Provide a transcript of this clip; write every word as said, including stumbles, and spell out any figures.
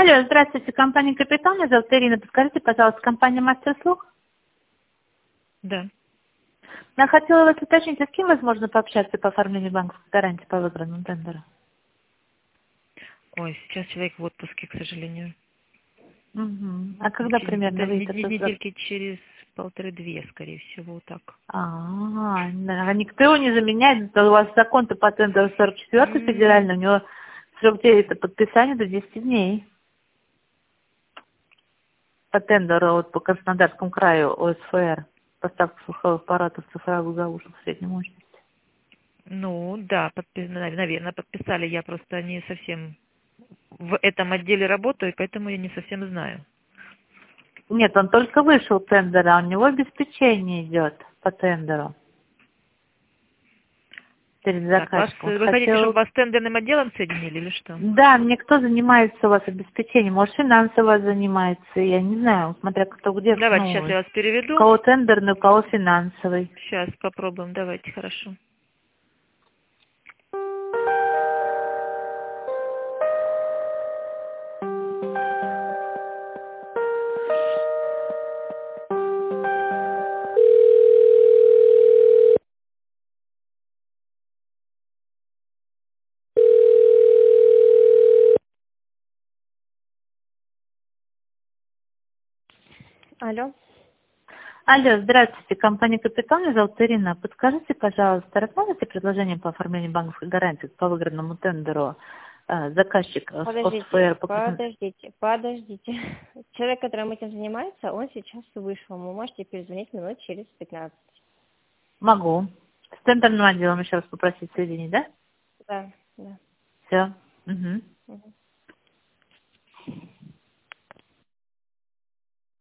Алло, здравствуйте, компания «Капитал», меня зовут Ирина. Подскажите, пожалуйста, компания «Мастер-слуг»? Да. Я хотела вас уточнить, а с кем возможно пообщаться по оформлению банковской гарантии по выигранному тендеру? Ой, сейчас человек в отпуске, к сожалению. Угу. А когда Через примерно где-то выйдет нед- этот срок? недельки через полторы-две, скорее всего, вот так. А, да, а никто его не заменяет, это у вас закон-то по тендеру сорок четвёртый М, федеральный, у него срок действия подписания до десяти дней. По тендеру вот, по Краснодарскому краю ОСФР, поставка слуховых аппаратов цифровых заушек средней мощности. Ну, да, подпи- наверное, подписали. Я просто не совсем в этом отделе работаю, и поэтому я не совсем знаю. Нет, он только вышел тендер, а у него обеспечение идет по тендеру перед Так, вас, заказчиком. Вот вы хотите, чтобы хотел... вас с тендерным отделом соединили или что? Да, мне кто занимается у вас обеспечением? Может, финансово занимается, я не знаю, смотря кто где, Давайте сейчас ну, я вас у переведу. кого тендерный, у кого финансовый. Сейчас попробуем, давайте, хорошо. Алло. Алло, здравствуйте, компания «Капитал», меня зовут Ирина. Подскажите, пожалуйста, рассмотрите предложение по оформлению банковской гарантии по выигранному тендеру э, заказчик э, с Подождите, ОСФР по Краснодар- подождите, подождите. Человек, которым этим занимается, он сейчас вышел. Вы можете перезвонить минут через пятнадцать. Могу. С тендерным отделом еще раз попросить соединить, да? Да, да. Все. Угу.